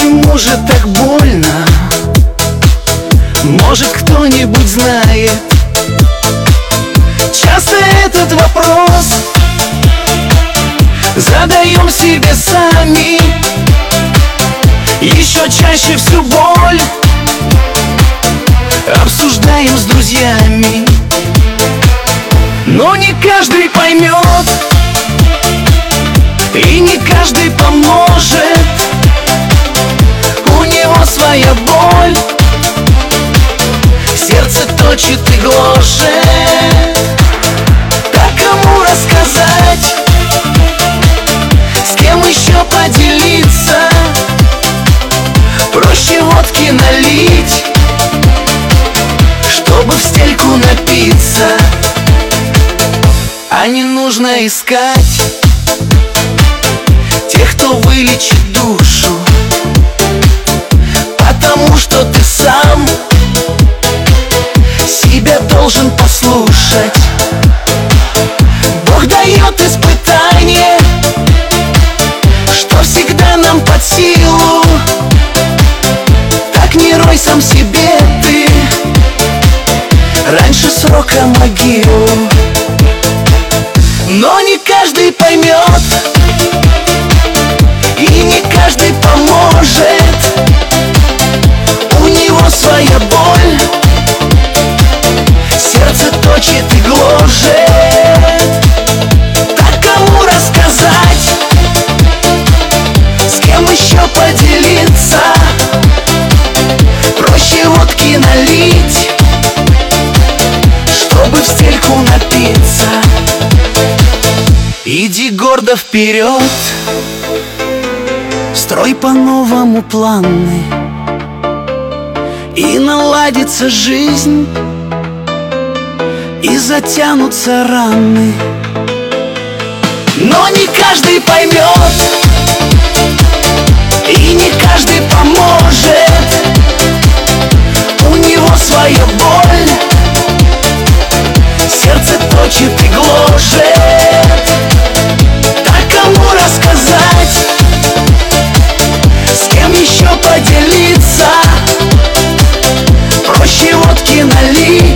Почему же так больно? Может, кто-нибудь знает? Часто этот вопрос задаем себе сами. Еще чаще всю боль обсуждаем с друзьями. Но не каждый поймет, и не каждый поможет. У него своя боль, сердце точит и гложет. Так кому рассказать, с кем еще поделиться? Проще водки налить, чтобы в стельку напиться. А не нужно искать тех, кто вылечит душу, потому что ты сам себя должен послушать. Бог дает испытание, что всегда нам под силу. Так не рой сам себе ты раньше срока могилу. Но не каждый поймет, и не каждый поможет. У него своя боль, сердце точит и гложет. Так кому рассказать, с кем еще поделиться? Проще водки налить, чтобы в стельку напиться. Иди гордо вперед, строй по-новому планы, и наладится жизнь, и затянутся раны. Но не каждый поймет, и не каждый поможет. У него своя боль, сердце точит и гложет. Так кому рассказать, с кем еще поделиться? Проще водки налить,